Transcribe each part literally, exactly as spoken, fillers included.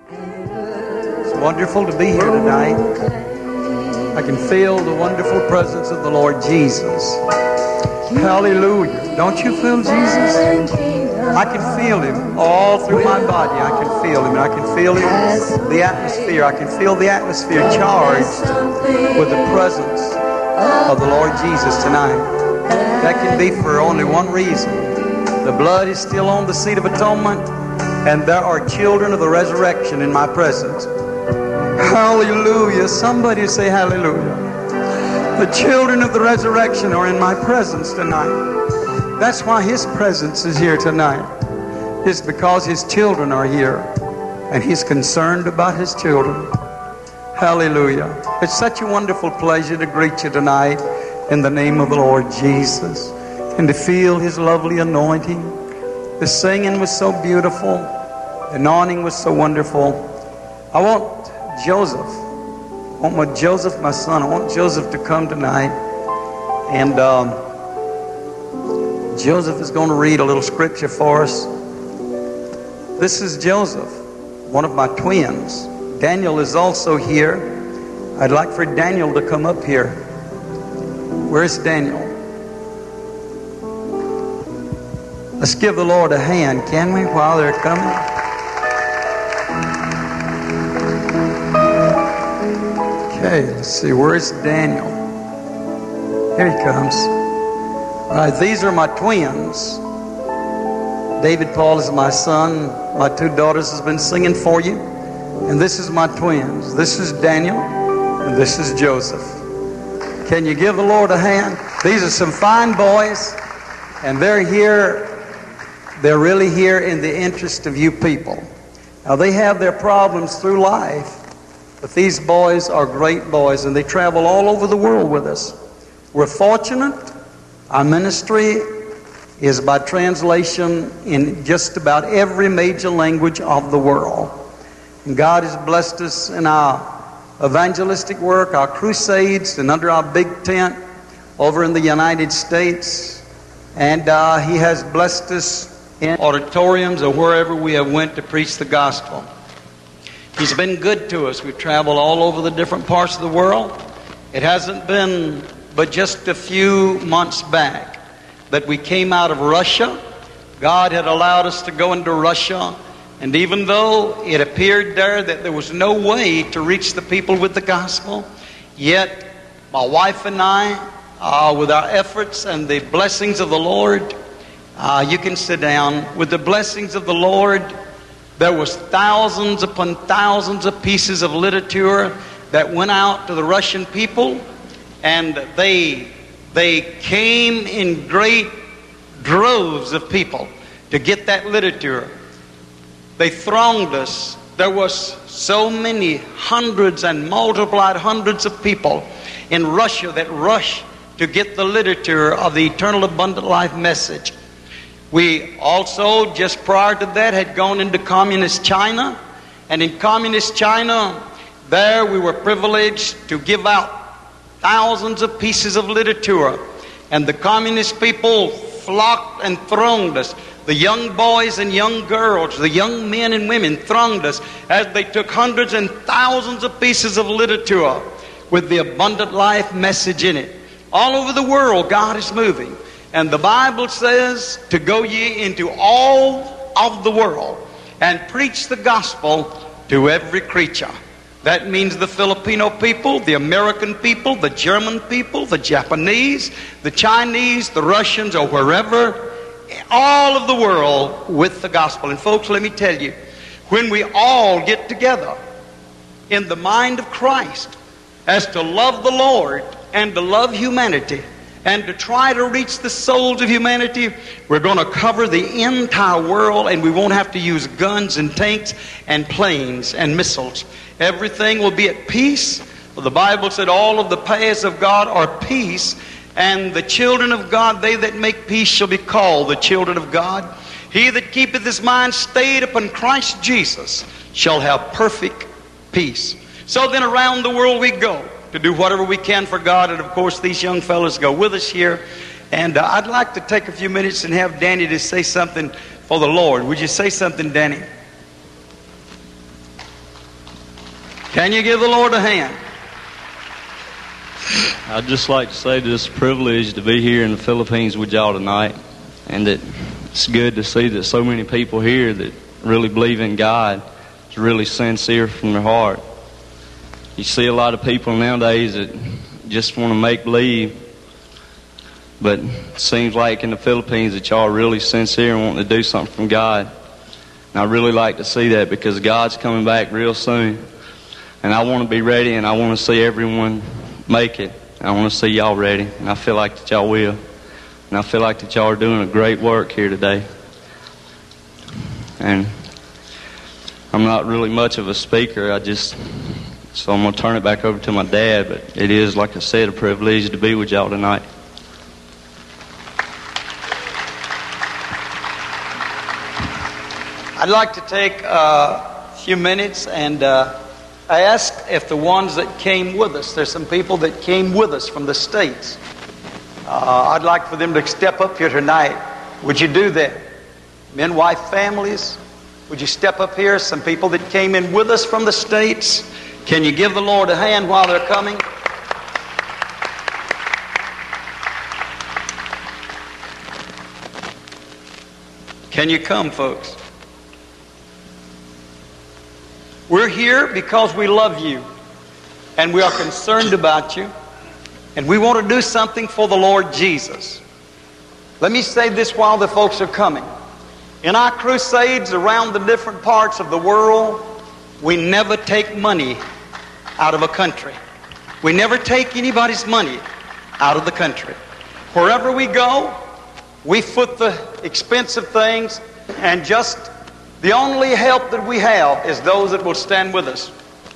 It's wonderful to be here tonight. I can feel the wonderful presence of the Lord Jesus. Hallelujah. Don't you feel Jesus? I can feel Him all through my body. I can feel Him. I can feel Him, the atmosphere. I can feel the atmosphere charged with the presence of the Lord Jesus tonight. That can be for only one reason. The blood is still on the seat of atonement, and there are children of the resurrection in my presence. Hallelujah. Somebody say hallelujah. The children of the resurrection are in my presence tonight. That's why His presence is here tonight. It's because His children are here, and He's concerned about His children. Hallelujah. It's such a wonderful pleasure to greet you tonight in the name of the Lord Jesus, and to feel His lovely anointing. The singing was so beautiful. The anointing was so wonderful. I want Joseph, I want my Joseph, my son, I want Joseph to come tonight. And um, Joseph is going to read a little scripture for us. This is Joseph, one of my twins. Daniel is also here. I'd like for Daniel to come up here. Where's Daniel? Let's give the Lord a hand, can we, while they're coming? Okay, let's see, where's Daniel? Here he comes. All right, these are my twins. David Paul is my son. My two daughters has been singing for you. And this is my twins. This is Daniel, and this is Joseph. Can you give the Lord a hand? These are some fine boys, and they're here. They're really here in the interest of you people. Now, they have their problems through life, but these boys are great boys, and they travel all over the world with us. We're fortunate. Our ministry is by translation in just about every major language of the world. And God has blessed us in our evangelistic work, our crusades, and under our big tent over in the United States. And uh, He has blessed us in auditoriums or wherever we have went to preach the gospel. He's been good to us. We've traveled all over the different parts of the world. It hasn't been but just a few months back that we came out of Russia. God had allowed us to go into Russia, and even though it appeared there that there was no way to reach the people with the gospel, yet my wife and I, uh, with our efforts and the blessings of the Lord, uh, you can sit down, with the blessings of the Lord, there was thousands upon thousands of pieces of literature that went out to the Russian people, and they they came in great droves of people to get that literature. They thronged us. There was so many hundreds and multiplied hundreds of people in Russia that rushed to get the literature of the eternal abundant life message. We also, just prior to that, had gone into communist China. And in communist China, there we were privileged to give out thousands of pieces of literature. And the communist people flocked and thronged us. The young boys and young girls, the young men and women thronged us as they took hundreds and thousands of pieces of literature with the abundant life message in it. All over the world, God is moving. And the Bible says to go ye into all of the world and preach the gospel to every creature. That means the Filipino people, the American people, the German people, the Japanese, the Chinese, the Russians, or wherever, all of the world with the gospel. And folks, let me tell you, when we all get together in the mind of Christ as to love the Lord and to love humanity, and to try to reach the souls of humanity, we're going to cover the entire world, and we won't have to use guns and tanks and planes and missiles. Everything will be at peace. For the Bible said all of the paths of God are peace, and the children of God, they that make peace, shall be called the children of God. He that keepeth his mind stayed upon Christ Jesus shall have perfect peace. So then around the world we go to do whatever we can for God. And of course these young fellows go with us here. And uh, I'd like to take a few minutes and have Danny to say something for the Lord. Would you say something, Danny? Can you give the Lord a hand? I'd just like to say that it's a privilege to be here in the Philippines with y'all tonight, and that it's good to see that so many people here that really believe in God, is really sincere from their heart. You see a lot of people nowadays that just want to make believe, but it seems like in the Philippines that y'all are really sincere and wanting to do something from God. And I really like to see that, because God's coming back real soon. And I want to be ready, and I want to see everyone make it. I want to see y'all ready, and I feel like that y'all will. And I feel like that y'all are doing a great work here today. And I'm not really much of a speaker. I just, so I'm going to turn it back over to my dad. But it is, like I said, a privilege to be with y'all tonight. I'd like to take a few minutes and uh, I ask if the ones that came with us, there's some people that came with us from the States. Uh, I'd like for them to step up here tonight. Would you do that? Men, wife, families, would you step up here? Some people that came in with us from the States. Can you give the Lord a hand while they're coming? Can you come, folks? We're here because we love you, and we are concerned about you, and we want to do something for the Lord Jesus. Let me say this while the folks are coming. In our crusades around the different parts of the world, we never take money out of a country. We never take anybody's money out of the country. Wherever we go, we foot the expensive things, and just the only help that we have is those that will stand with us.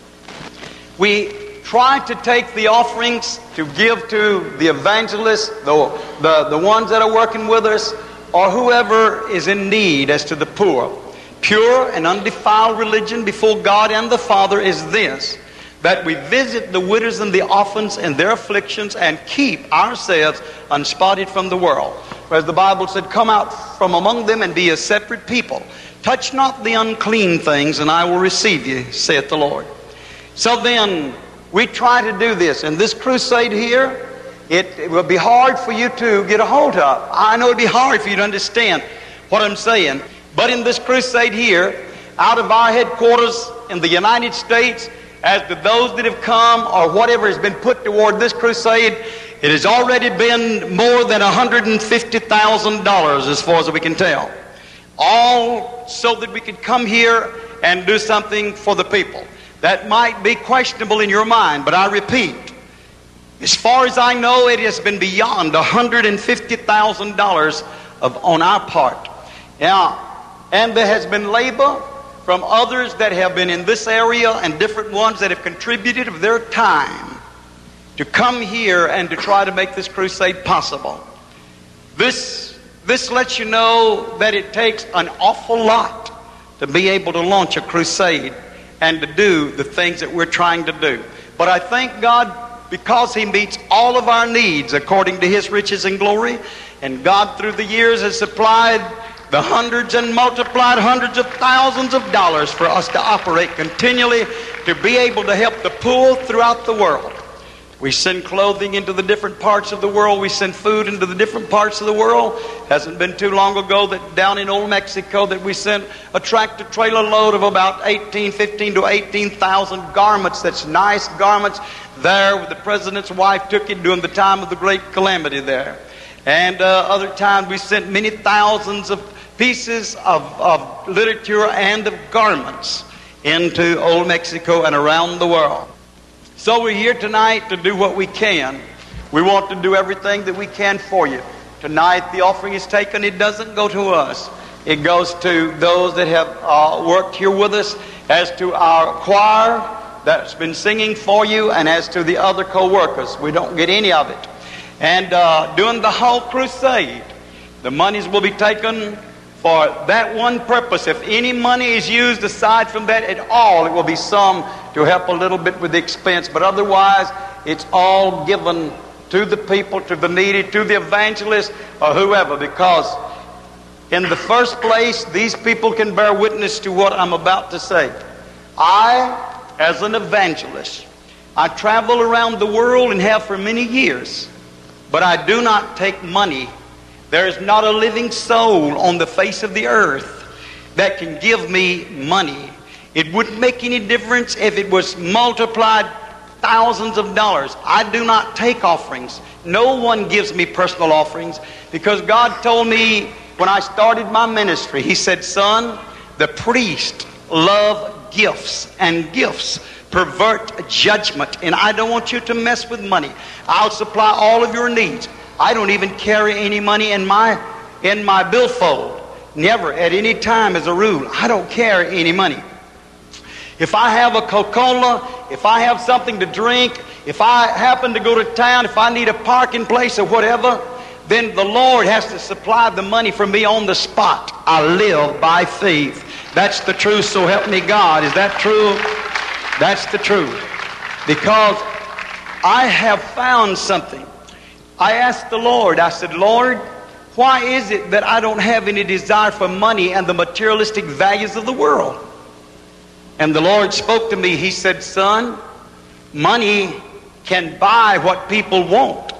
We try to take the offerings to give to the evangelists, the, the, the ones that are working with us, or whoever is in need, as to the poor. Pure and undefiled religion before God and the Father is this, that we visit the widows and the orphans in their afflictions and keep ourselves unspotted from the world. Whereas the Bible said, come out from among them and be a separate people. Touch not the unclean things, and I will receive you, saith the Lord. So then, we try to do this. In this crusade here, it, it will be hard for you to get a hold of. I know it will be hard for you to understand what I'm saying. But in this crusade here, out of our headquarters in the United States, as to those that have come or whatever has been put toward this crusade, it has already been more than one hundred fifty thousand dollars as far as we can tell. All so that we could come here and do something for the people. That might be questionable in your mind, but I repeat, as far as I know, it has been beyond one hundred fifty thousand dollars of on our part. Now, and there has been labor from others that have been in this area and different ones that have contributed of their time to come here and to try to make this crusade possible. This This lets you know that it takes an awful lot to be able to launch a crusade and to do the things that we're trying to do. But I thank God because He meets all of our needs according to His riches and glory. And God through the years has supplied the hundreds and multiplied hundreds of thousands of dollars for us to operate continually to be able to help the poor throughout the world. We send clothing into the different parts of the world. We send food into the different parts of the world. Hasn't been too long ago that down in Old Mexico that we sent a tractor trailer load of about eighteen, fifteen to eighteen thousand garments. That's nice garments there. The president's wife took it during the time of the great calamity there. And uh, other times we sent many thousands of pieces of, of literature and of garments into Old Mexico and around the world. So we're here tonight to do what we can. We want to do everything that we can for you. Tonight the offering is taken. It doesn't go to us. It goes to those that have uh, worked here with us, as to our choir that's been singing for you, and as to the other co-workers. We don't get any of it. And uh, during the whole crusade, the monies will be taken for that one purpose. If any money is used aside from that at all, it will be some to help a little bit with the expense. But otherwise, it's all given to the people, to the needy, to the evangelists, or whoever. Because in the first place, these people can bear witness to what I'm about to say. I as an evangelist. I travel around the world and have for many years, but I do not take money. There is not a living soul on the face of the earth that can give me money. It wouldn't make any difference if it was multiplied thousands of dollars. I do not take offerings. No one gives me personal offerings, because God told me when I started my ministry, He said, son, the priest love gifts, and gifts pervert judgment, and I don't want you to mess with money. I'll supply all of your needs. I don't even carry any money in my in my billfold. Never, at any time, as a rule. I don't carry any money. If I have a Coca-Cola, if I have something to drink, if I happen to go to town, if I need a parking place or whatever, then the Lord has to supply the money for me on the spot. I live by faith. That's the truth, so help me God. Is that true? That's the truth. Because I have found something. I asked the Lord, I said, Lord, why is it that I don't have any desire for money and the materialistic values of the world? And the Lord spoke to me. He said, son, money can buy what people want.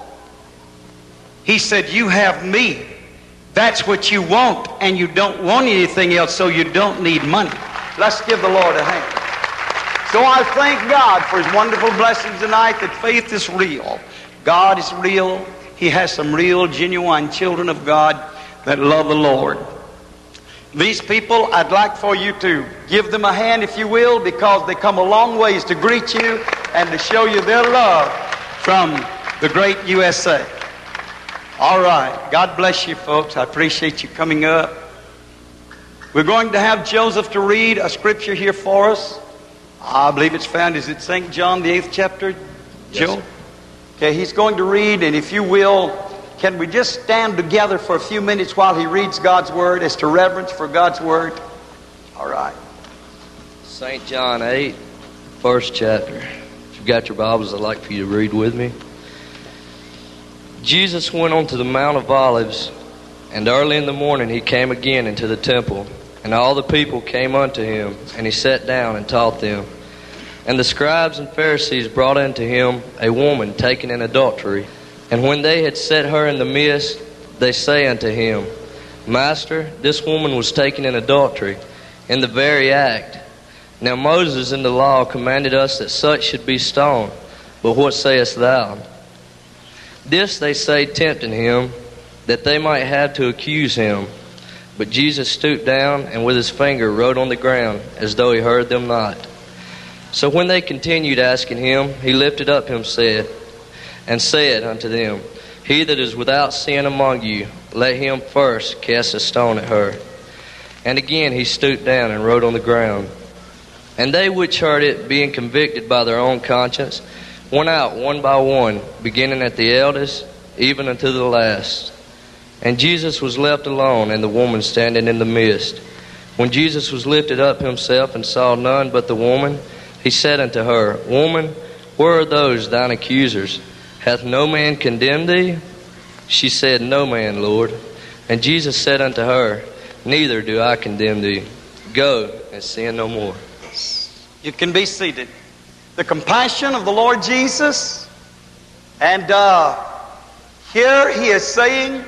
He said, you have me. That's what you want, and you don't want anything else, so you don't need money. Let's give the Lord a hand. So I thank God for His wonderful blessings tonight, that faith is real. God is real. He has some real, genuine children of God that love the Lord. These people, I'd like for you to give them a hand, if you will, because they come a long ways to greet you and to show you their love from the great U S A. All right. God bless you, folks. I appreciate you coming up. We're going to have Joseph to read a scripture here for us. I believe it's found, is it Saint John, the eighth chapter, Joe? Yes, okay, he's going to read, and if you will, can we just stand together for a few minutes while he reads God's Word as to reverence for God's Word? All right. Saint John eight, first chapter. If you've got your Bibles, I'd like for you to read with me. Jesus went on to the Mount of Olives, and early in the morning he came again into the temple, and all the people came unto him, and he sat down and taught them. And the scribes and Pharisees brought unto him a woman taken in adultery. And when they had set her in the midst, they say unto him, Master, this woman was taken in adultery, in the very act. Now Moses in the law commanded us that such should be stoned. But what sayest thou? This they say, tempting him, that they might have to accuse him. But Jesus stooped down, and with his finger wrote on the ground, as though he heard them not. So when they continued asking him, he lifted up him said, and said unto them, He that is without sin among you, let him first cast a stone at her. And again he stooped down and wrote on the ground. And they which heard it, being convicted by their own conscience, went out one by one, beginning at the eldest, even unto the last. And Jesus was left alone, and the woman standing in the midst. When Jesus was lifted up himself, and saw none but the woman, he said unto her, Woman, where are those thine accusers? Hath no man condemned thee? She said, No man, Lord. And Jesus said unto her, Neither do I condemn thee. Go, and sin no more. You can be seated. The compassion of the Lord Jesus. And uh, here he is saying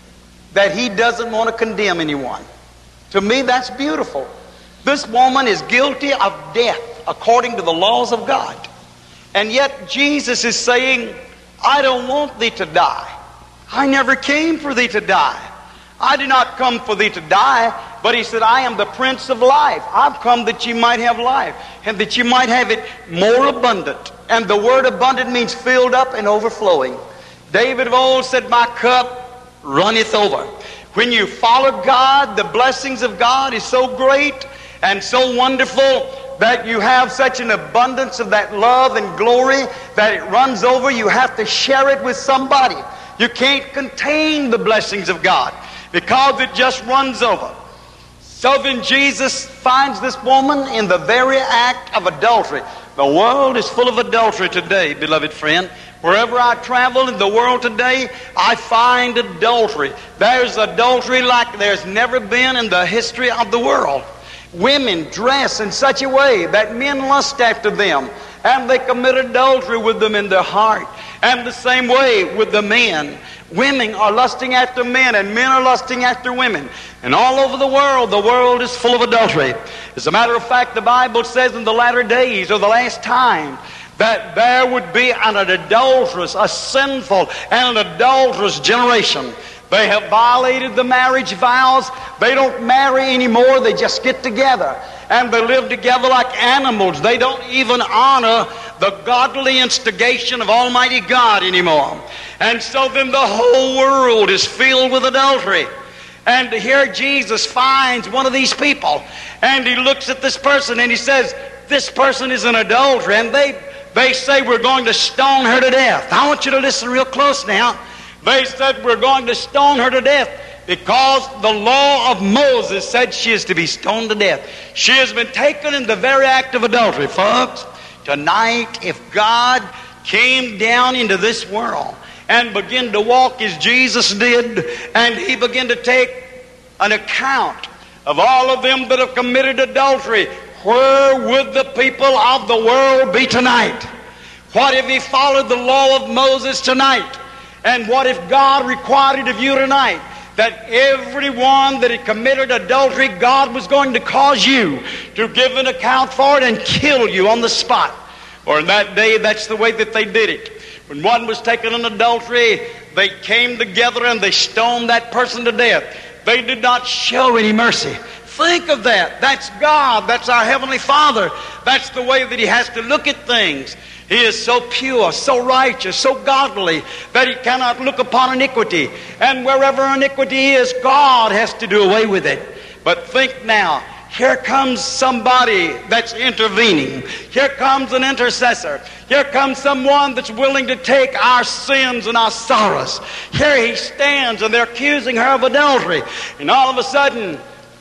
that he doesn't want to condemn anyone. To me, that's beautiful. This woman is guilty of death according to the laws of God. And yet Jesus is saying, I don't want thee to die. I never came for thee to die. I did not come for thee to die, but he said, I am the Prince of life. I've come that you might have life, and that you might have it more abundant. And the word abundant means filled up and overflowing. David of old said, my cup runneth over. When you follow God, the blessings of God is so great and so wonderful that you have such an abundance of that love and glory that it runs over. You have to share it with somebody. You can't contain the blessings of God because it just runs over. So then Jesus finds this woman in the very act of adultery. The world is full of adultery today, beloved friend. Wherever I travel in the world today, I find adultery. There's adultery like there's never been in the history of the world. Women dress in such a way that men lust after them, and they commit adultery with them in their heart. And the same way with the men. Women are lusting after men, and men are lusting after women. And all over the world, the world is full of adultery. As a matter of fact, the Bible says in the latter days, or the last time, that there would be an adulterous, a sinful, and an adulterous generation. They have violated the marriage vows. They don't marry anymore. They just get together. And they live together like animals. They don't even honor the godly instigation of Almighty God anymore. And so then the whole world is filled with adultery. And here Jesus finds one of these people. And he looks at this person and he says, this person is an adulterer. And they, they say, we're going to stone her to death. I want you to listen real close now. They said, we're going to stone her to death because the law of Moses said she is to be stoned to death. She has been taken in the very act of adultery. Folks, tonight, if God came down into this world and began to walk as Jesus did, and he began to take an account of all of them that have committed adultery, where would the people of the world be tonight? What if he followed the law of Moses tonight? And what if God required it of you tonight? That everyone that had committed adultery, God was going to cause you to give an account for it and kill you on the spot. Or in that day, that's the way that they did it. When one was taken in adultery, they came together and they stoned that person to death. They did not show any mercy. Think of that. That's God. That's our Heavenly Father. That's the way that He has to look at things. He is so pure, so righteous, so godly that He cannot look upon iniquity. And wherever iniquity is, God has to do away with it. But think now, here comes somebody that's intervening. Here comes an intercessor. Here comes someone that's willing to take our sins and our sorrows. Here he stands and they're accusing her of adultery. And all of a sudden,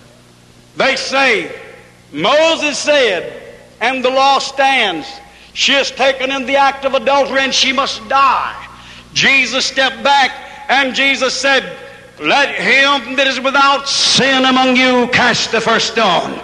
they say, Moses said, and the law stands, she is taken in the act of adultery and she must die. Jesus stepped back and Jesus said, let him that is without sin among you cast the first stone.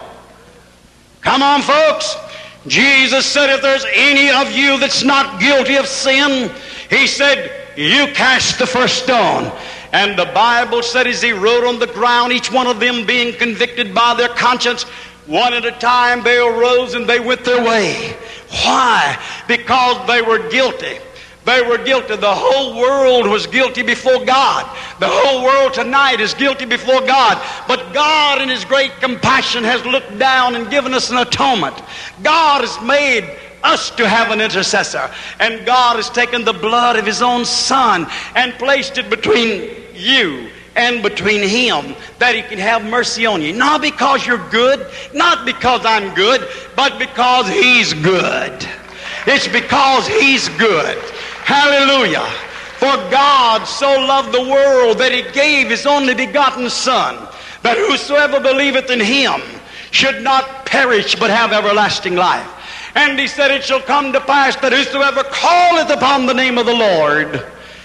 Come on, folks. Jesus said, if there's any of you that's not guilty of sin, He said, you cast the first stone. And the Bible said as He wrote on the ground, each one of them being convicted by their conscience, one at a time they arose and they went their way. Why? Because they were guilty. They were guilty. The whole world was guilty before God. The whole world tonight is guilty before God. But God in His great compassion has looked down and given us an atonement. God has made us to have an intercessor. And God has taken the blood of His own Son and placed it between you and between Him, that He can have mercy on you. Not because you're good, not because I'm good, but because He's good. It's because He's good. Hallelujah. For God so loved the world that He gave His only begotten Son, that whosoever believeth in Him should not perish but have everlasting life. And He said, it shall come to pass that whosoever calleth upon the name of the Lord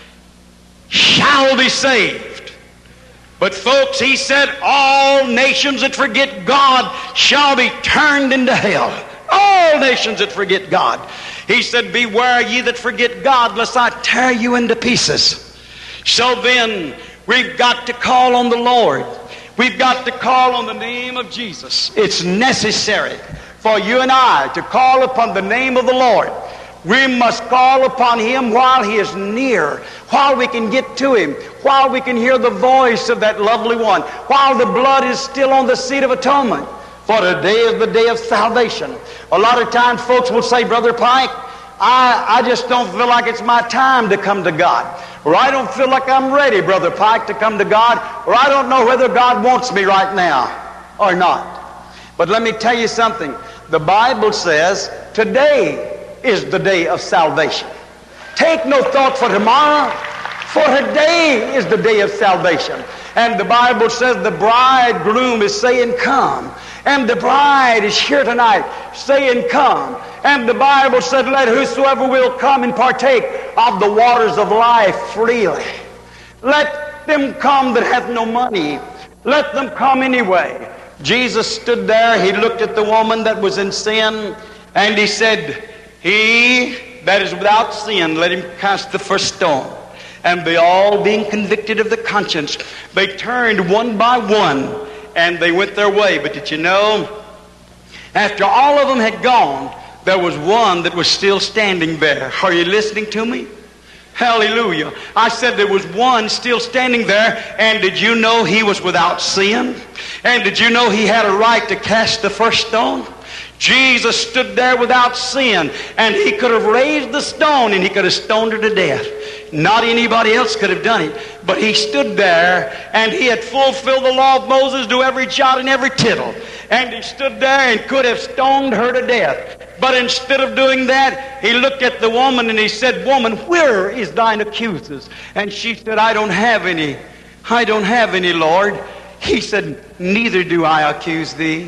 shall be saved. But folks, He said, all nations that forget God shall be turned into hell. All nations that forget God. He said, beware ye that forget God, lest I tear you into pieces. So then, we've got to call on the Lord. We've got to call on the name of Jesus. It's necessary for you and I to call upon the name of the Lord. We must call upon Him while He is near, while we can get to Him, while we can hear the voice of that lovely one, while the blood is still on the seat of atonement. For today is the day of salvation. A lot of times folks will say, Brother Pike, I, I just don't feel like it's my time to come to God. Or I don't feel like I'm ready, Brother Pike, to come to God. Or I don't know whether God wants me right now or not. But let me tell you something. The Bible says today is the day of salvation. Take no thought for tomorrow, for today is the day of salvation. And the Bible says the bridegroom is saying, come. And the bride is here tonight saying, come. And the Bible said, let whosoever will come and partake of the waters of life freely. Let them come that have no money. Let them come anyway. Jesus stood there. He looked at the woman that was in sin, and he said, "He that is without sin, let him cast the first stone." And they all, being convicted of the conscience, they turned one by one, and they went their way. But did you know, after all of them had gone, there was one that was still standing there. Are you listening to me? Hallelujah. I said there was one still standing there, and did you know he was without sin? And did you know he had a right to cast the first stone? Jesus stood there without sin, and he could have raised the stone and he could have stoned her to death. Not anybody else could have done it, but he stood there, and he had fulfilled the law of Moses to every jot and every tittle. And he stood there and could have stoned her to death. But instead of doing that, he looked at the woman and he said, "Woman, where is thine accusers?" And she said, "I don't have any. I don't have any, Lord." He said, "Neither do I accuse thee.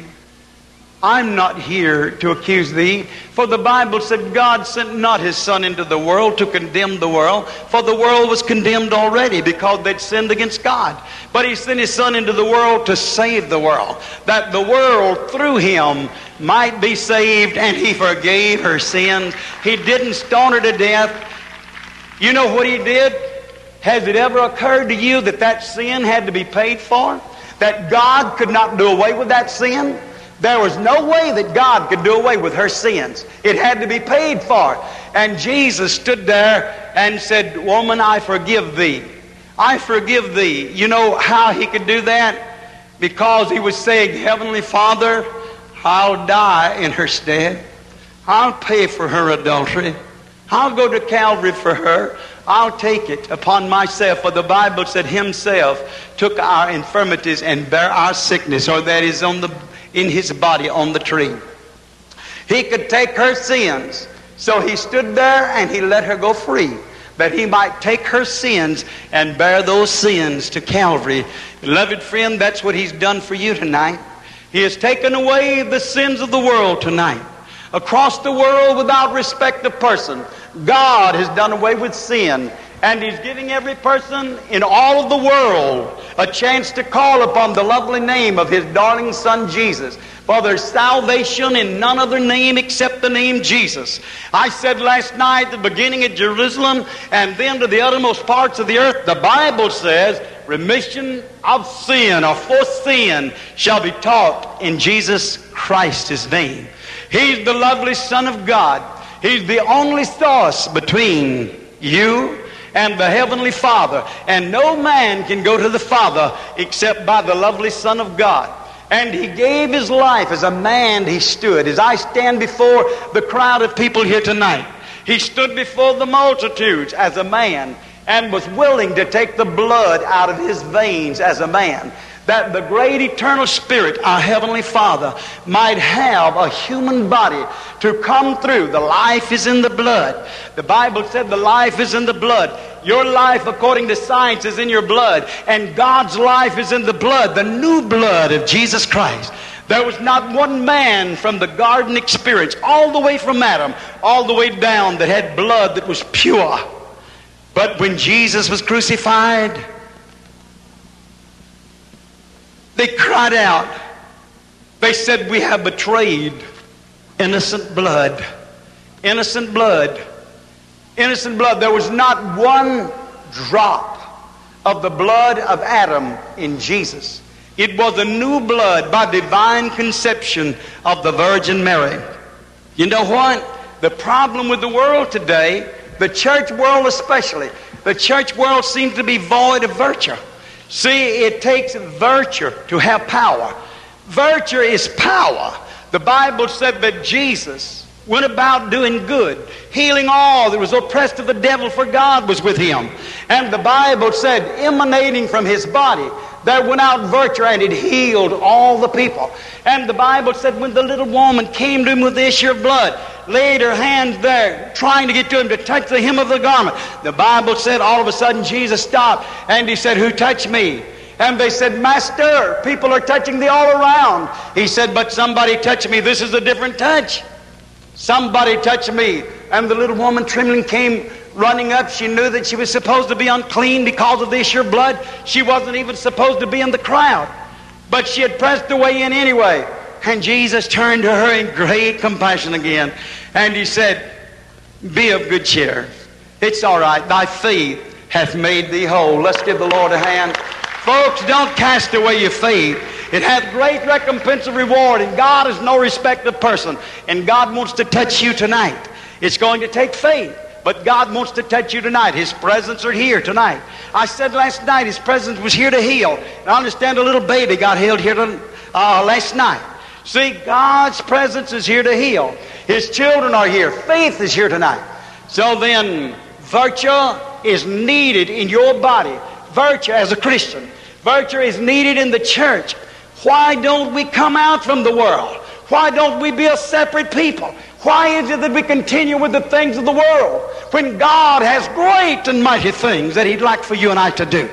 I'm not here to accuse thee. For the Bible said God sent not his Son into the world to condemn the world, for the world was condemned already because they'd sinned against God. But he sent his Son into the world to save the world, that the world through him might be saved." And he forgave her sins. He didn't stone her to death. You know what he did? Has it ever occurred to you that that sin had to be paid for? That God could not do away with that sin? There was no way that God could do away with her sins. It had to be paid for. And Jesus stood there and said, "Woman, I forgive thee. I forgive thee." You know how he could do that? Because he was saying, "Heavenly Father, I'll die in her stead. I'll pay for her adultery. I'll go to Calvary for her. I'll take it upon myself." For the Bible said himself took our infirmities and bare our sickness, or that is on the in his body on the tree. He could take her sins. So he stood there and he let her go free, that he might take her sins and bear those sins to Calvary. Beloved friend, that's what he's done for you tonight. He has taken away the sins of the world tonight. Across the world, without respect of person, God has done away with sin. And he's giving every person in all of the world a chance to call upon the lovely name of his darling Son Jesus. For there's salvation in none other name except the name Jesus. I said last night, the beginning at Jerusalem and then to the uttermost parts of the earth, the Bible says remission of sin or for sin shall be taught in Jesus Christ's name. He's the lovely Son of God. He's the only source between you and the Heavenly Father. And no man can go to the Father except by the lovely Son of God. And he gave his life as a man. He stood. As I stand before the crowd of people here tonight, he stood before the multitudes as a man and was willing to take the blood out of his veins as a man, that the great eternal Spirit, our Heavenly Father, might have a human body to come through. The life is in the blood. The Bible said the life is in the blood. Your life, according to science, is in your blood. And God's life is in the blood, the new blood of Jesus Christ. There was not one man from the garden experience, all the way from Adam, all the way down, that had blood that was pure. But when Jesus was crucified, they cried out. They said, "We have betrayed innocent blood." Innocent blood. Innocent blood. There was not one drop of the blood of Adam in Jesus. It was a new blood by divine conception of the Virgin Mary. You know what? The problem with the world today, the church world especially, the church world seems to be void of virtue. See, it takes virtue to have power. Virtue is power. The Bible said that Jesus went about doing good, healing all that was oppressed of the devil, for God was with him. And the Bible said, emanating from his body, there went out virtue, and it healed all the people. And the Bible said when the little woman came to him with the issue of blood, laid her hands there, trying to get to him to touch the hem of the garment, the Bible said all of a sudden Jesus stopped, and he said, "Who touched me?" And they said, "Master, people are touching thee all around." He said, "But somebody touched me. This is a different touch. Somebody touched me." And the little woman trembling came running up. She knew that she was supposed to be unclean because of the issue of blood. She wasn't even supposed to be in the crowd. But she had pressed her way in anyway. And Jesus turned to her in great compassion again. And he said, be of good cheer. It's all right. Thy faith hath made thee whole. Let's give the Lord a hand. Folks, don't cast away your faith. It hath great recompense of reward. And God is no respecter of person. And God wants to touch you tonight. It's going to take faith. But God wants to touch you tonight. His presence are here tonight. I said last night His presence was here to heal. And I understand a little baby got healed here to, uh, last night. See, God's presence is here to heal. His children are here. Faith is here tonight. So then, virtue is needed in your body. Virtue as a Christian. Virtue is needed in the church. Why don't we come out from the world? Why don't we be a separate people? Why is it that we continue with the things of the world when God has great and mighty things that He'd like for you and I to do?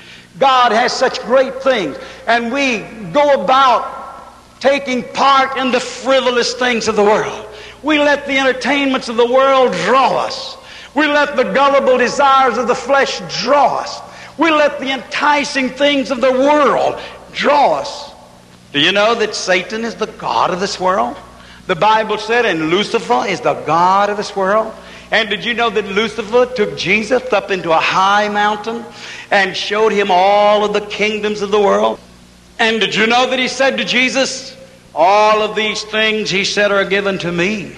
God has such great things, and we go about taking part in the frivolous things of the world. We let the entertainments of the world draw us. We let the gullible desires of the flesh draw us. We let the enticing things of the world draw us. Do you know that Satan is the god of this world? The Bible said, and Lucifer is the god of this world. And did you know that Lucifer took Jesus up into a high mountain and showed him all of the kingdoms of the world? And did you know that he said to Jesus, all of these things, he said, are given to me.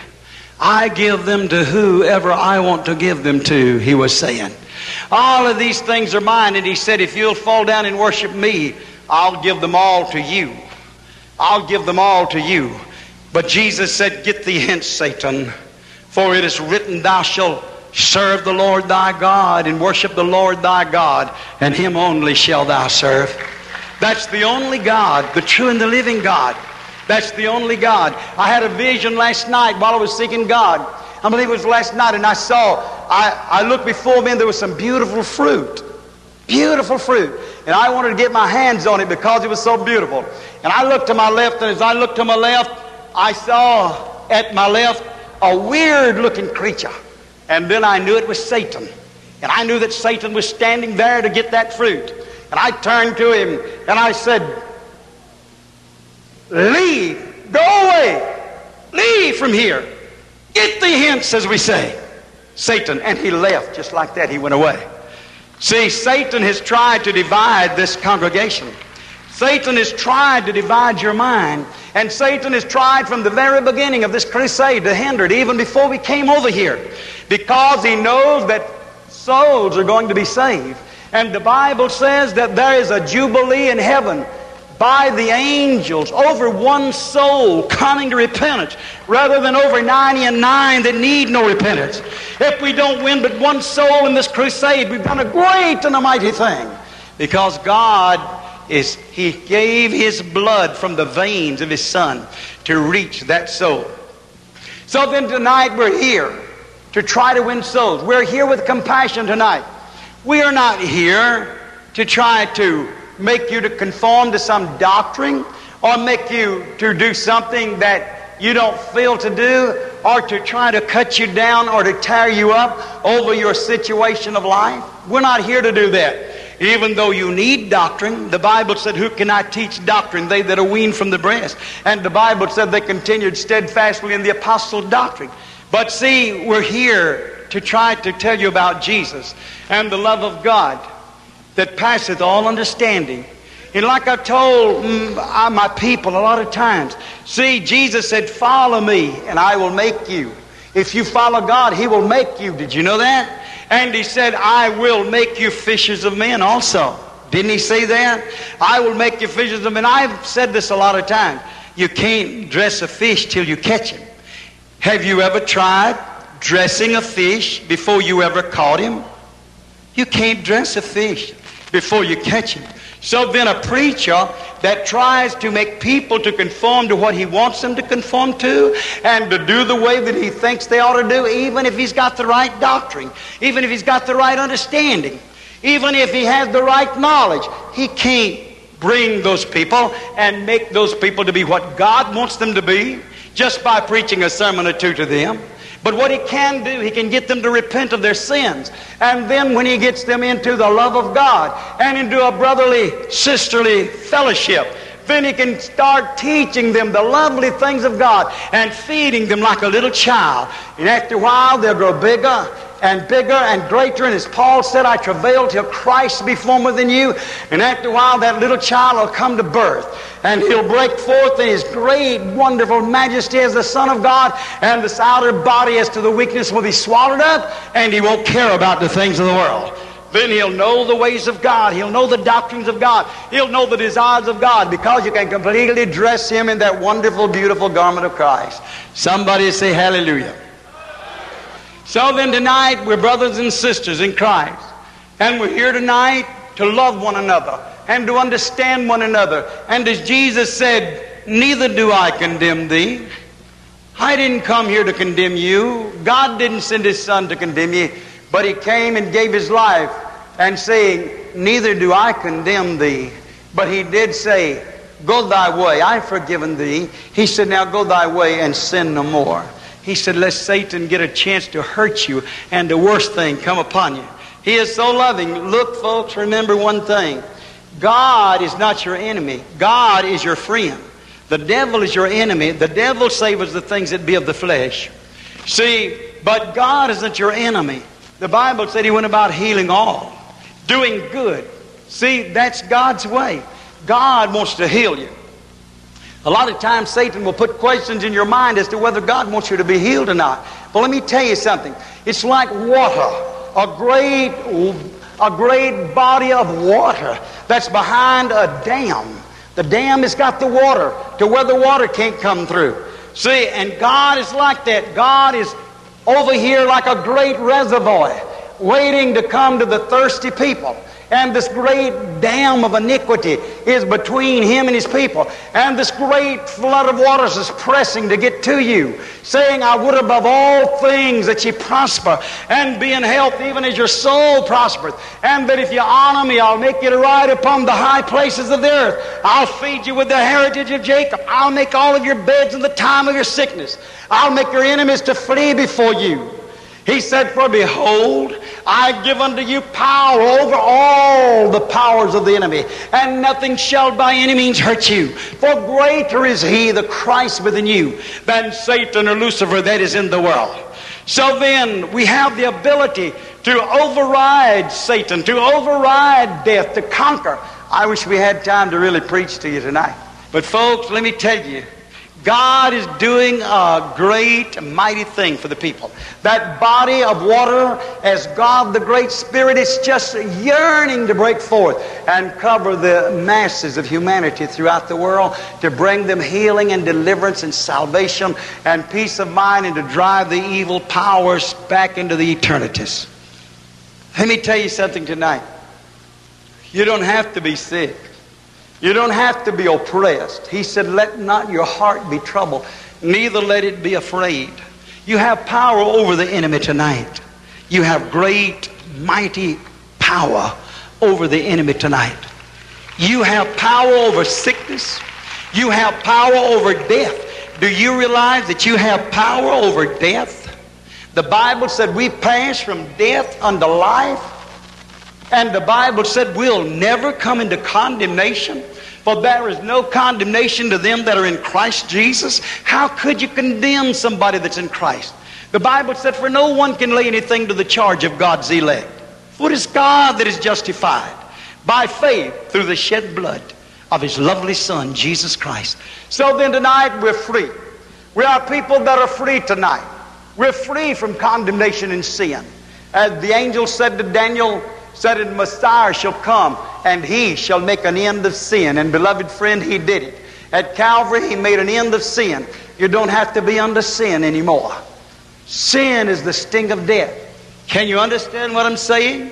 I give them to whoever I want to give them to, he was saying. All of these things are mine. And he said, if you'll fall down and worship me, I'll give them all to you. I'll give them all to you. But Jesus said, get thee hence, Satan, for it is written, thou shalt serve the Lord thy God and worship the Lord thy God, and him only shalt thou serve. That's the only God, the true and the living God. That's the only God. I had a vision last night while I was seeking God. I believe it was last night, and I saw, I, I looked before me and there was some beautiful fruit. Beautiful fruit. And I wanted to get my hands on it because it was so beautiful. And I looked to my left, and as I looked to my left, I saw at my left a weird-looking creature. And then I knew it was Satan. And I knew that Satan was standing there to get that fruit. And I turned to him and I said, leave, go away, leave from here. Get thee hence, as we say. Satan. And he left just like that. He went away. See, Satan has tried to divide this congregation. Satan has tried to divide your mind. And Satan has tried from the very beginning of this crusade to hinder it, even before we came over here. Because he knows that souls are going to be saved. And the Bible says that there is a jubilee in heaven by the angels over one soul coming to repentance, rather than over ninety and nine that need no repentance. If we don't win but one soul in this crusade, we've done a great and a mighty thing. Because God is, He gave His blood from the veins of His Son to reach that soul. So then tonight we're here to try to win souls. We're here with compassion tonight. We are not here to try to make you to conform to some doctrine, or make you to do something that you don't feel to do, or to try to cut you down or to tear you up over your situation of life. We're not here to do that. Even though you need doctrine, the Bible said, who cannot teach doctrine? They that are weaned from the breast. And the Bible said they continued steadfastly in the apostle doctrine. But see, we're here to try to tell you about Jesus and the love of God that passeth all understanding. And like I told mm, my people a lot of times, see, Jesus said, follow me and I will make you. If you follow God, He will make you. Did you know that? And He said, I will make you fishers of men also. Didn't He say that? I will make you fishers of men. I've said this a lot of times. You can't dress a fish till you catch him. Have you ever tried dressing a fish before you ever caught him? You can't dress a fish before you catch him. So then a preacher that tries to make people to conform to what he wants them to conform to, and to do the way that he thinks they ought to do, even if he's got the right doctrine, even if he's got the right understanding, even if he has the right knowledge, he can't bring those people and make those people to be what God wants them to be just by preaching a sermon or two to them. But what he can do, he can get them to repent of their sins. And then when he gets them into the love of God and into a brotherly, sisterly fellowship, Then he can start teaching them the lovely things of God and feeding them like a little child. And after a while, they'll grow bigger and bigger and greater. And as Paul said, I travail till Christ be formed within you. And after a while, that little child will come to birth. And he'll break forth in his great, wonderful majesty as the Son of God. And this outer body as to the weakness will be swallowed up. And he won't care about the things of the world. Then he'll know the ways of God. He'll know the doctrines of God. He'll know the desires of God, because you can completely dress him in that wonderful, beautiful garment of Christ. Somebody say hallelujah. So then tonight, we're brothers and sisters in Christ. And we're here tonight to love one another and to understand one another. And as Jesus said, neither do I condemn thee. I didn't come here to condemn you. God didn't send his Son to condemn you. But he came and gave his life and saying, neither do I condemn thee. But he did say, go thy way, I've forgiven thee. He said, now go thy way and sin no more. He said, let Satan get a chance to hurt you and the worst thing come upon you. He is so loving. Look, folks, remember one thing. God is not your enemy. God is your friend. The devil is your enemy. The devil savors the things that be of the flesh. See, but God isn't your enemy. The Bible said he went about healing all, doing good. See, that's God's way. God wants to heal you. A lot of times Satan will put questions in your mind as to whether God wants you to be healed or not. But let me tell you something. It's like water, a great, a great body of water that's behind a dam. The dam has got the water to where the water can't come through. See, and God is like that. God is over here like a great reservoir waiting to come to the thirsty people. And this great dam of iniquity is between him and his people. And this great flood of waters is pressing to get to you, saying, I would above all things that ye prosper and be in health even as your soul prospereth. And that if you honor me, I'll make you to ride upon the high places of the earth. I'll feed you with the heritage of Jacob. I'll make all of your beds in the time of your sickness. I'll make your enemies to flee before you. He said, for behold, I give unto you power over all the powers of the enemy, and nothing shall by any means hurt you. For greater is he, the Christ within you, than Satan or Lucifer that is in the world. So then, we have the ability to override Satan, to override death, to conquer. I wish we had time to really preach to you tonight. But folks, let me tell you, God is doing a great, mighty thing for the people. That body of water, as God the Great Spirit, is just yearning to break forth and cover the masses of humanity throughout the world, to bring them healing and deliverance and salvation and peace of mind, and to drive the evil powers back into the eternities. Let me tell you something tonight. You don't have to be sick. You don't have to be oppressed. He said, let not your heart be troubled, neither let it be afraid. You have power over the enemy tonight. You have great, mighty power over the enemy tonight. You have power over sickness. You have power over death. Do you realize that you have power over death? The Bible said we pass from death unto life. And the Bible said we'll never come into condemnation, for there is no condemnation to them that are in Christ Jesus. How could you condemn somebody that's in Christ? The Bible said, for no one can lay anything to the charge of God's elect. For it is God that is justified by faith through the shed blood of his lovely Son, Jesus Christ. So then tonight we're free. We are people that are free tonight. We're free from condemnation and sin. As the angel said to Daniel, said, the Messiah shall come, and he shall make an end of sin. And beloved friend, he did it. At Calvary, he made an end of sin. You don't have to be under sin anymore. Sin is the sting of death. Can you understand what I'm saying?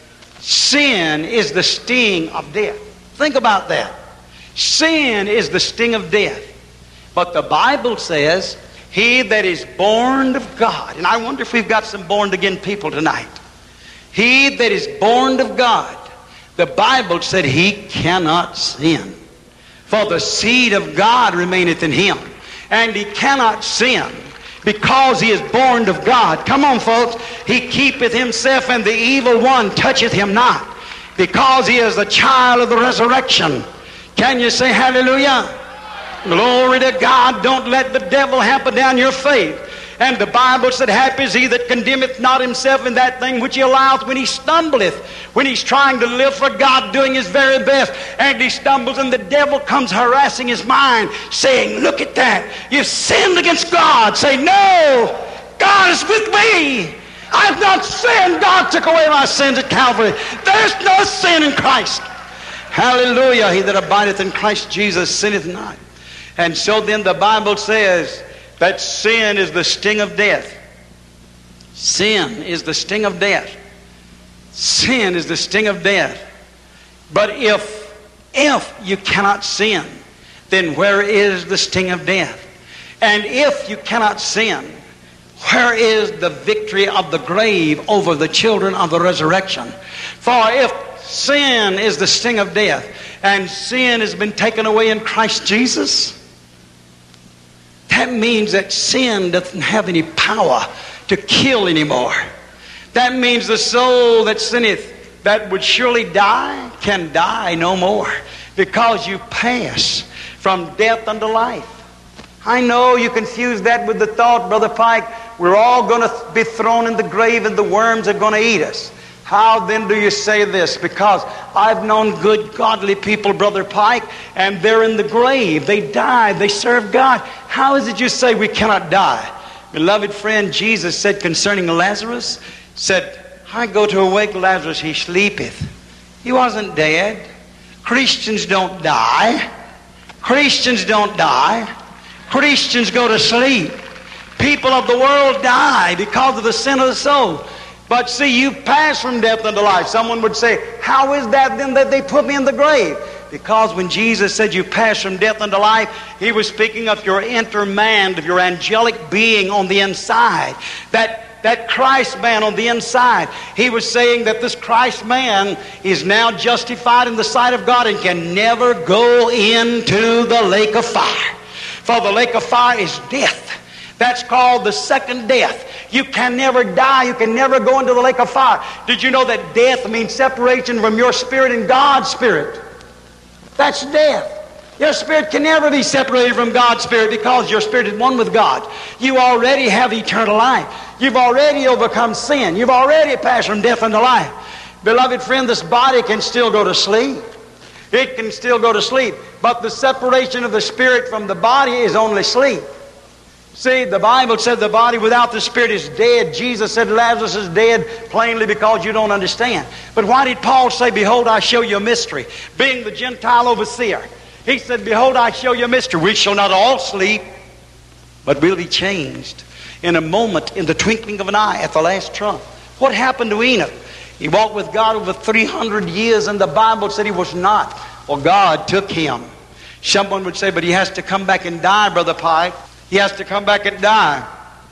Sin is the sting of death. Think about that. Sin is the sting of death. But the Bible says, he that is born of God. And I wonder if we've got some born-again people tonight. He that is born of God, the Bible said he cannot sin. For the seed of God remaineth in him. And he cannot sin because he is born of God. Come on, folks. He keepeth himself, and the evil one toucheth him not. Because he is the child of the resurrection. Can you say hallelujah? Glory to God. Don't let the devil hamper down your faith. And the Bible said, happy is he that condemneth not himself in that thing which he alloweth when he stumbleth. When he's trying to live for God, doing his very best, and he stumbles, and the devil comes harassing his mind, saying, look at that. You've sinned against God. Say, no, God is with me. I've not sinned. God took away my sins at Calvary. There's no sin in Christ. Hallelujah. He that abideth in Christ Jesus sinneth not. And so then the Bible says that sin is the sting of death. Sin is the sting of death. Sin is the sting of death. But if, if you cannot sin, then where is the sting of death? And if you cannot sin, where is the victory of the grave over the children of the resurrection? For if sin is the sting of death, and sin has been taken away in Christ Jesus, that means that sin doesn't have any power to kill anymore. That means the soul that sinneth, that would surely die, can die no more, because you pass from death unto life. I know you confuse that with the thought, Brother Pike, we're all going to be thrown in the grave and the worms are going to eat us. How then do you say this? Because I've known good, godly people, Brother Pike, and they're in the grave. They died. They served God. How is it you say we cannot die? Beloved friend, Jesus said concerning Lazarus, said, I go to awake Lazarus, he sleepeth. He wasn't dead. Christians don't die. Christians don't die. Christians go to sleep. People of the world die because of the sin of the soul. But see, you pass from death unto life. Someone would say, how is that then that they put me in the grave? Because when Jesus said you pass from death unto life, he was speaking of your inner man, of your angelic being on the inside. That, that Christ man on the inside. He was saying that this Christ man is now justified in the sight of God and can never go into the lake of fire. For the lake of fire is death. That's called the second death. You can never die. You can never go into the lake of fire. Did you know that death means separation from your spirit and God's spirit? That's death. Your spirit can never be separated from God's spirit because your spirit is one with God. You already have eternal life. You've already overcome sin. You've already passed from death unto life. Beloved friend, this body can still go to sleep. It can still go to sleep. But the separation of the spirit from the body is only sleep. See, the Bible said the body without the spirit is dead. Jesus said Lazarus is dead plainly because you don't understand. But why did Paul say, behold, I show you a mystery? Being the Gentile overseer, he said, behold, I show you a mystery. We shall not all sleep, but we'll be changed in a moment, in the twinkling of an eye, at the last trump. What happened to Enoch? He walked with God over three hundred years, and the Bible said he was not. Well, God took him. Someone would say, but he has to come back and die, Brother Pike. He has to come back and die.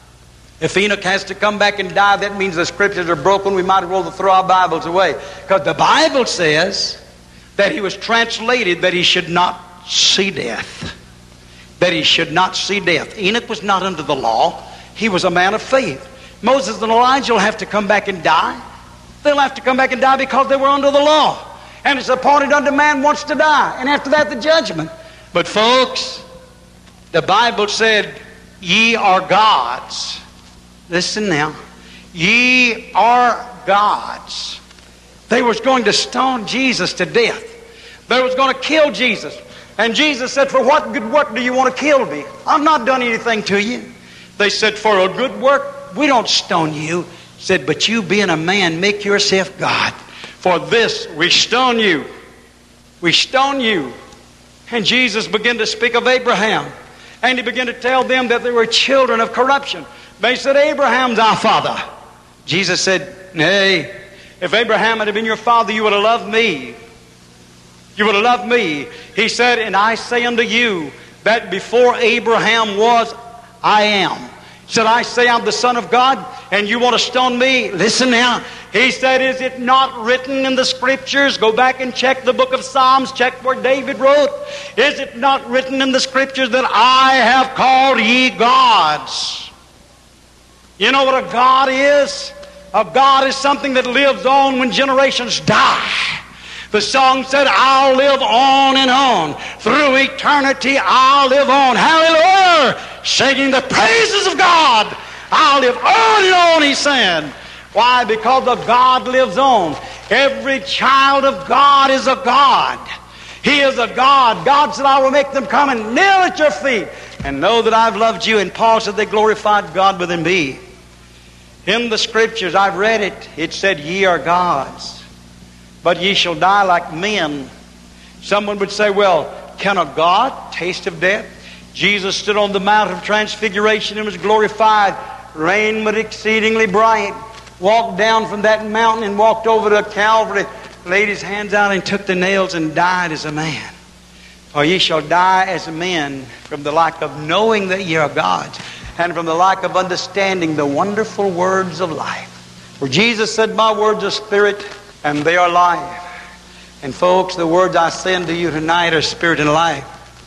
If Enoch has to come back and die, that means the scriptures are broken. We might as well throw our Bibles away. Because the Bible says that he was translated that he should not see death. That he should not see death. Enoch was not under the law. He was a man of faith. Moses and Elijah will have to come back and die. They'll have to come back and die because they were under the law. And it's appointed unto man once to die. And after that, the judgment. But folks, the Bible said, ye are gods. Listen now. Ye are gods. They was going to stone Jesus to death. They was going to kill Jesus. And Jesus said, for what good work do you want to kill me? I've not done anything to you. They said, for a good work, we don't stone you. He said, but you being a man, make yourself God. For this we stone you. We stone you. And Jesus began to speak of Abraham. And he began to tell them that they were children of corruption. They said, Abraham's our father. Jesus said, nay, if Abraham had been your father, you would have loved me. You would have loved me. He said, and I say unto you that before Abraham was, I am. He said, I say I'm the Son of God, and you want to stone me? Listen now. He said, is it not written in the Scriptures? Go back and check the book of Psalms. Check where David wrote. Is it not written in the Scriptures that I have called ye gods? You know what a God is? A God is something that lives on when generations die. The song said, I'll live on and on. Through eternity, I'll live on. Hallelujah! Singing the praises of God. I'll live on and on, he said. Why? Because the God lives on. Every child of God is a God. He is a God. God said, I will make them come and kneel at your feet and know that I've loved you. And Paul said they glorified God within me. In the Scriptures, I've read it. It said, ye are gods, but ye shall die like men. Someone would say, well, can a God taste of death? Jesus stood on the Mount of Transfiguration and was glorified. Rain was exceedingly bright. Walked down from that mountain and walked over to Calvary, laid his hands out and took the nails and died as a man. For ye shall die as men from the lack of knowing that ye are gods, and from the lack of understanding the wonderful words of life. For Jesus said, my words are spirit and they are life. And folks, the words I send to you tonight are spirit and life.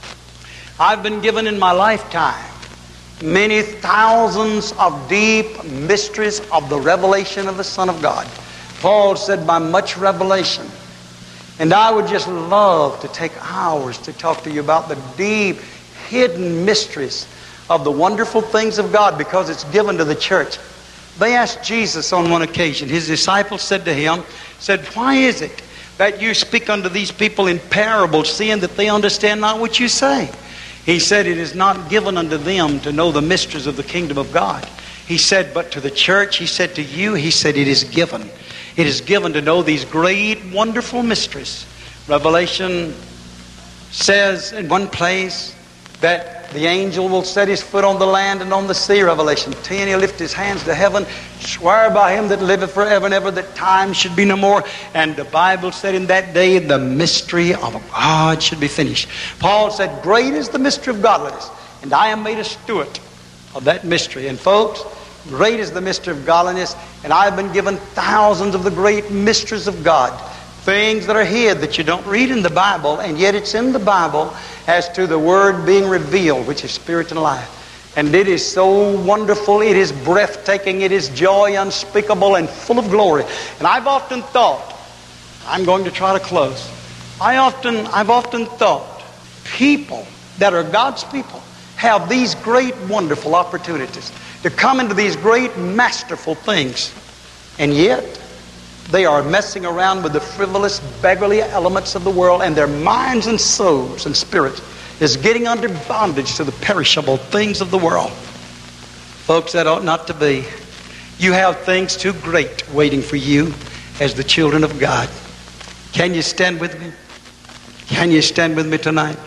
I've been given in my lifetime many thousands of deep mysteries of the revelation of the Son of God. Paul said, by much revelation. And I would just love to take hours to talk to you about the deep, hidden mysteries of the wonderful things of God, because it's given to the church. They asked Jesus on one occasion, his disciples said to him, said, why is it that you speak unto these people in parables, seeing that they understand not what you say? He said, it is not given unto them to know the mysteries of the kingdom of God. He said, but to the church, he said, to you, he said, it is given. It is given to know these great, wonderful mysteries. Revelation says in one place that the angel will set his foot on the land and on the sea. Revelation ten, he'll lift his hands to heaven, swear by him that liveth forever and ever that time should be no more. And the Bible said in that day the mystery of God should be finished. Paul said, great is the mystery of godliness, and I am made a steward of that mystery. And folks, great is the mystery of godliness, and I've been given thousands of the great mysteries of God. Things that are hid that you don't read in the Bible, and yet it's in the Bible as to the Word being revealed, which is spirit and life. And it is so wonderful, it is breathtaking, it is joy unspeakable and full of glory. And I've often thought, I'm going to try to close. I often, I've often thought, people that are God's people have these great wonderful opportunities to come into these great masterful things, and yet they are messing around with the frivolous, beggarly elements of the world, and their minds and souls and spirits is getting under bondage to the perishable things of the world. Folks, that ought not to be. You have things too great waiting for you as the children of God. Can you stand with me? Can you stand with me tonight?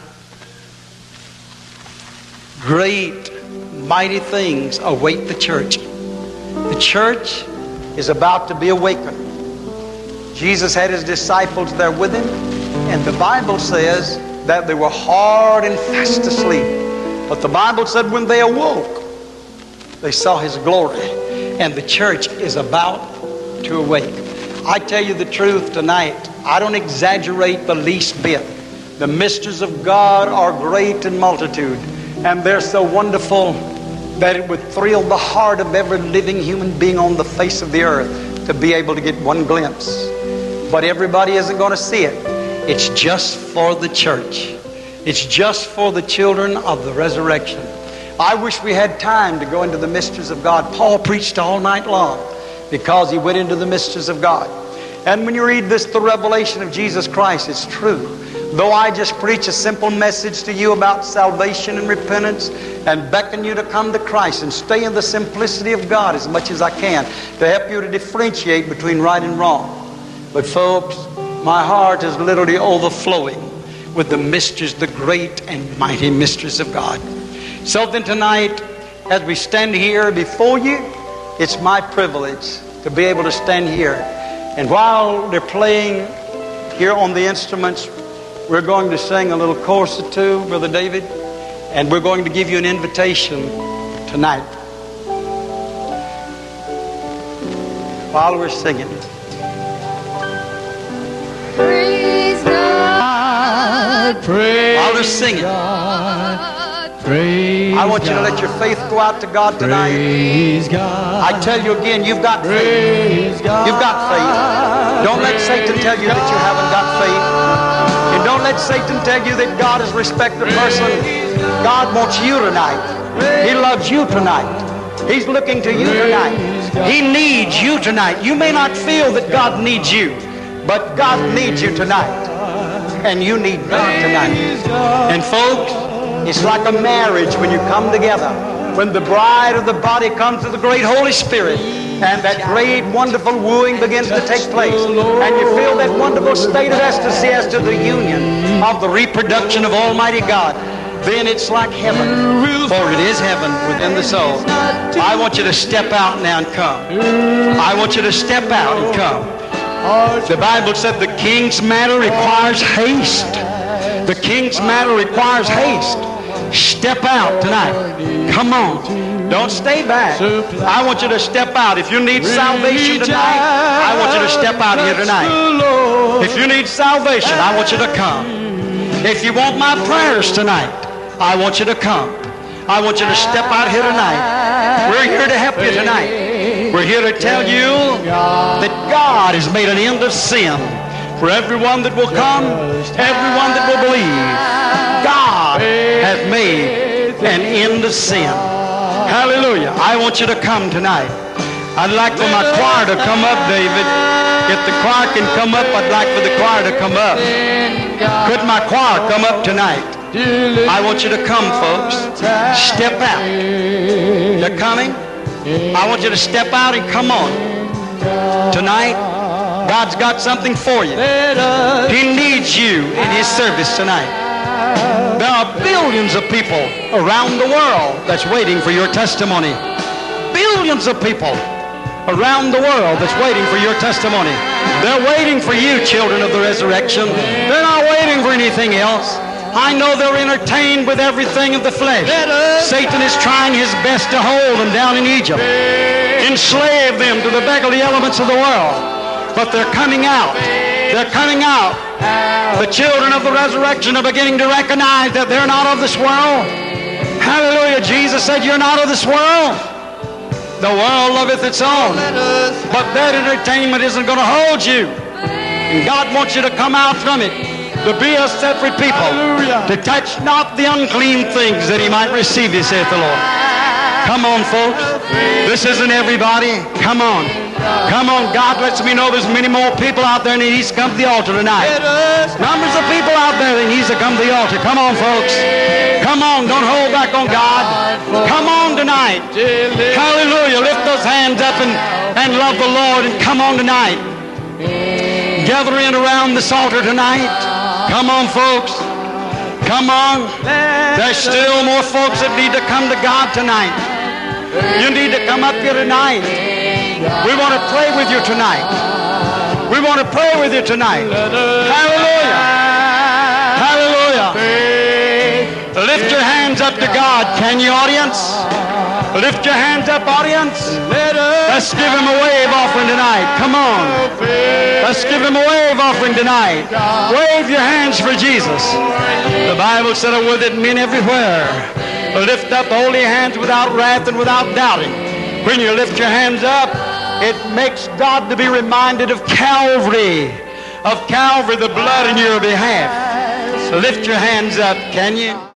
Great, mighty things await the church. The church is about to be awakened. Jesus had his disciples there with him, and the Bible says that they were hard and fast asleep. But the Bible said when they awoke, they saw his glory, and the church is about to awake. I tell you the truth tonight, I don't exaggerate the least bit. The mysteries of God are great in multitude, and they're so wonderful that it would thrill the heart of every living human being on the face of the earth to be able to get one glimpse. But everybody isn't going to see it. It's just for the church. It's just for the children of the resurrection. I wish we had time to go into the mysteries of God. Paul preached all night long because he went into the mysteries of God. And when you read this, the revelation of Jesus Christ, it's true. Though I just preach a simple message to you about salvation and repentance and beckon you to come to Christ and stay in the simplicity of God as much as I can to help you to differentiate between right and wrong. But folks, my heart is literally overflowing with the mysteries, the great and mighty mysteries of God. So then tonight, as we stand here before you, it's my privilege to be able to stand here. And while they're playing here on the instruments, we're going to sing a little chorus or two, Brother David, and we're going to give you an invitation tonight. While we're singing. Praise God, praise While they're singing. God, Praise I want you to God. let your faith go out to God tonight. Praise God. I tell you again, you've got faith. Praise God. You've got faith. Don't let Satan tell you that you haven't got faith. And don't let Satan tell you that God is respect the person. God wants you tonight. He loves you tonight. He's looking to you tonight. He needs you tonight. You may not feel that God needs you, but God needs you tonight. And you need God tonight. And folks, it's like a marriage when you come together. When the bride of the body comes to the great Holy Spirit, and that great, wonderful wooing begins to take place, and you feel that wonderful state of ecstasy as to the union of the reproduction of Almighty God, then it's like heaven, for it is heaven within the soul. I want you to step out now and come. I want you to step out and come. The Bible said the king's matter requires haste. The king's matter requires haste. Step out tonight. Come on. Don't stay back. I want you to step out. If you need salvation tonight, I want you to step out here tonight. If you need salvation, I want you to come. If you want my prayers tonight, I want you to come. I want you to step out here tonight. We're here to help you tonight. We're here to tell you that God has made an end of sin for everyone that will come, everyone that will believe. God has made an end of sin. Hallelujah. I want you to come tonight. I'd like for my choir to come up, David. If the choir can come up, I'd like for the choir to come up. Could my choir come up tonight? I want you to come, folks. Step out. They're coming. I want you to step out and come on. Tonight, God's got something for you. He needs you in His service tonight. There are billions of people around the world that's waiting for your testimony. Billions of people around the world that's waiting for your testimony. They're waiting for you, children of the resurrection. They're not waiting for anything else. I know they're entertained with everything of the flesh. Satan is trying his best to hold them down in Egypt, enslave them to the beggarly elements of the world. But they're coming out. They're coming out. The children of the resurrection are beginning to recognize that they're not of this world. Hallelujah. Jesus said, you're not of this world. The world loveth its own. But that entertainment isn't going to hold you. And God wants you to come out from it, to be a separate people, to touch not the unclean things that He might receive you, saith the Lord. Come on, folks. This isn't everybody. Come on. Come on. God lets me know there's many more people out there that needs to come to the altar tonight. Numbers of people out there that needs to come to the altar. Come on, folks. Come on. Don't hold back on God. Come on tonight. Hallelujah. Lift those hands up and, and love the Lord and come on tonight. Gather in around this altar tonight. Come on, folks. Come on. There's still more folks that need to come to God tonight. You need to come up here tonight. We want to pray with you tonight. We want to pray with you tonight. Hallelujah. Hallelujah. Lift your hands up to God. Can you, audience? Lift your hands up, audience. Let's give Him a wave offering tonight. Come on. Let's give Him a wave offering tonight. Wave your hands for Jesus. The Bible said, "Oh, with it men everywhere. Lift up holy hands without wrath and without doubting." When you lift your hands up, it makes God to be reminded of Calvary, of Calvary, the blood in your behalf. So lift your hands up, can you?